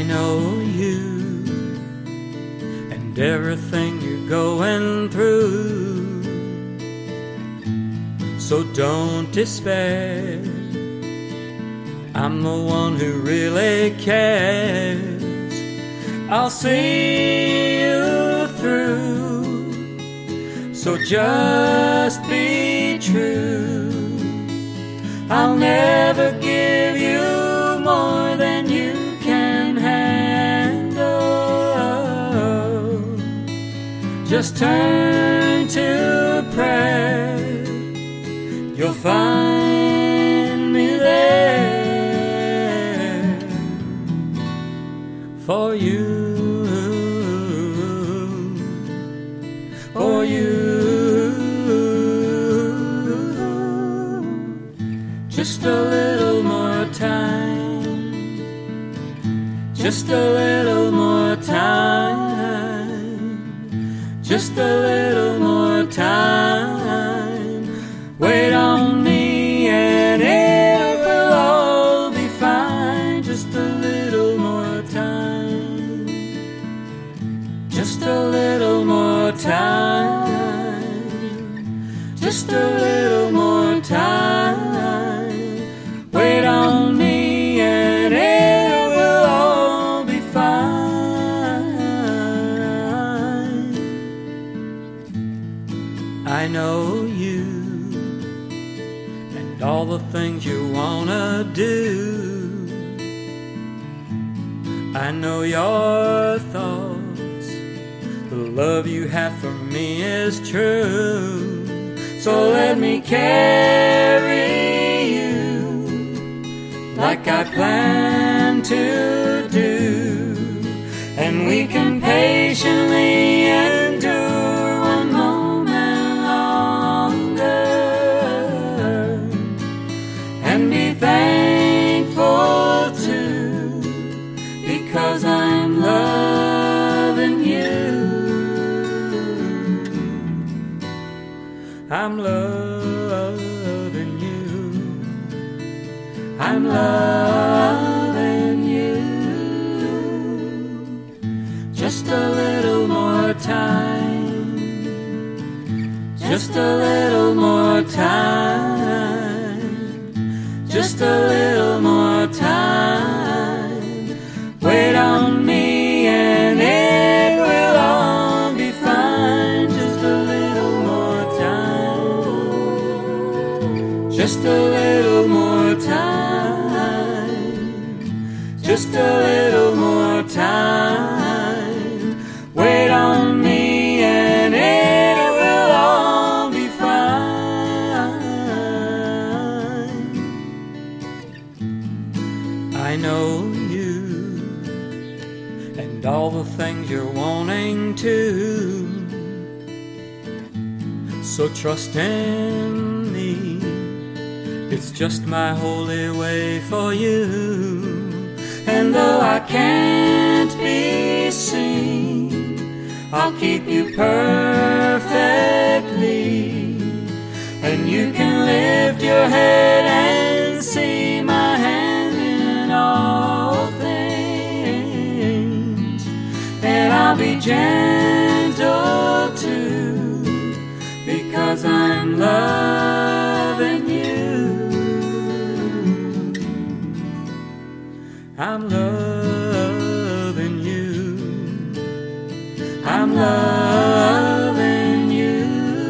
I know you and everything you're going through, so don't despair. I'm the one who really cares. I'll see you through, so just be true. I'll never give you more than you can handle. Just turn to prayer, you'll find me there for you, for you. Just a little more time, just a little more time, just a little more time. Wait on me and it will all be fine. Just a little more time, just a little more time, just a little more time. Wait on me and it will all be fine. I know you and all the things you wanna do. I know your thoughts, the love you have for me is true. So let me carry like I plan to do, and we can patiently endure one moment longer and be thankful too, because I'm loving you. I'm loving you. I'm loving you. Just a little more time, just a little more time, just a little more time. Wait on me and it will all be fine. Just a little more time, just a little more time. Just a little more time. Wait on me and it will all be fine. I know you and all the things you're wanting to, so trust in me. It's just my holy way for you. And though I can't be seen, I'll keep you perfectly. And you can lift your head and see my hand in all things. And I'll be gentle too, because I'm loving you. I'm loving you. I'm loving you.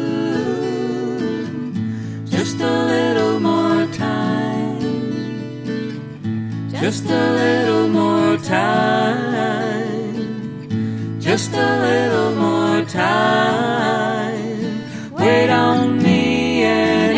Just a little more time, just a little more time, just a little more time. Wait on me and